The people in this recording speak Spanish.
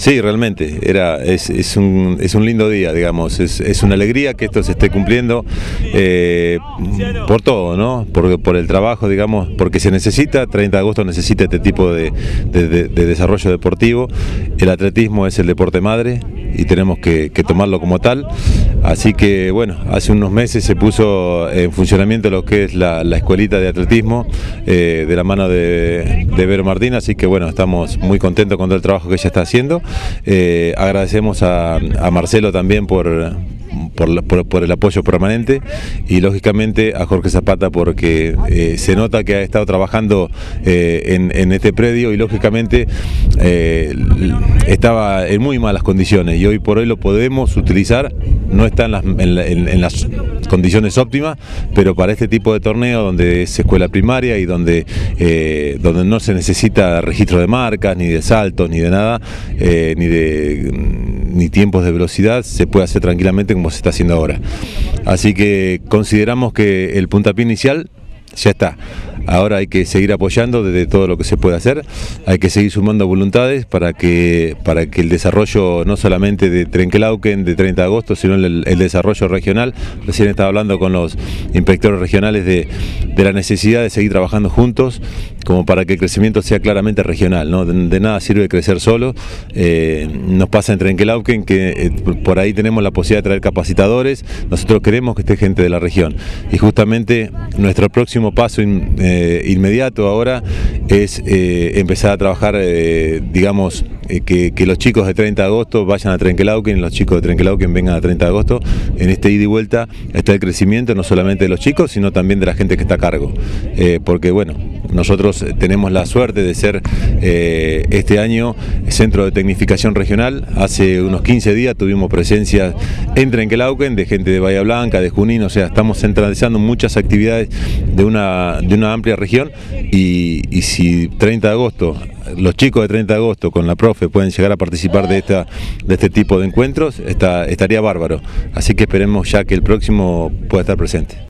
Sí, realmente, es un lindo día, digamos, es una alegría que esto se esté cumpliendo por todo, ¿no? Por el trabajo, digamos, porque se necesita, 30 de agosto necesita este tipo de desarrollo deportivo. El atletismo es el deporte madre y tenemos que tomarlo como tal. Así que bueno, hace unos meses se puso en funcionamiento lo que es la escuelita de atletismo de la mano de Vero Martín, así que bueno, estamos muy contentos con todo el trabajo que ella está haciendo. Agradecemos a Marcelo también por el apoyo permanente y lógicamente a Jorge Zapata porque se nota que ha estado trabajando en este predio y lógicamente estaba en muy malas condiciones y hoy por hoy lo podemos utilizar, no está en las condiciones óptimas, pero para este tipo de torneo donde es escuela primaria y donde no se necesita registro de marcas, ni de saltos, ni de nada, ni tiempos de velocidad, se puede hacer tranquilamente como se está haciendo ahora. Así que consideramos que el puntapié inicial ya está. Ahora hay que seguir apoyando desde todo lo que se puede hacer, hay que seguir sumando voluntades para que el desarrollo no solamente de Trenquelauquen de 30 de agosto, sino el desarrollo regional. Recién estaba hablando con los inspectores regionales de la necesidad de seguir trabajando juntos, como para que el crecimiento sea claramente regional, ¿no? De nada sirve crecer solo. Nos pasa en Trenquelauquen que por ahí tenemos la posibilidad de traer capacitadores, nosotros queremos que esté gente de la región y justamente nuestro próximo paso inmediato ahora es empezar a trabajar, digamos, que los chicos de 30 de agosto vayan a Trenquelauquen y los chicos de Trenquelauquen vengan a 30 de agosto. En este ida y vuelta está el crecimiento no solamente de los chicos, sino también de la gente que está a cargo, porque bueno, nosotros tenemos la suerte de ser este año centro de tecnificación regional. Hace unos 15 días tuvimos presencia en Trenquelauquen de gente de Bahía Blanca, de Junín, o sea, estamos centralizando muchas actividades de una amplia región y si 30 de agosto, los chicos de 30 de agosto con la profe pueden llegar a participar de este tipo de encuentros, estaría bárbaro. Así que esperemos ya que el próximo pueda estar presente.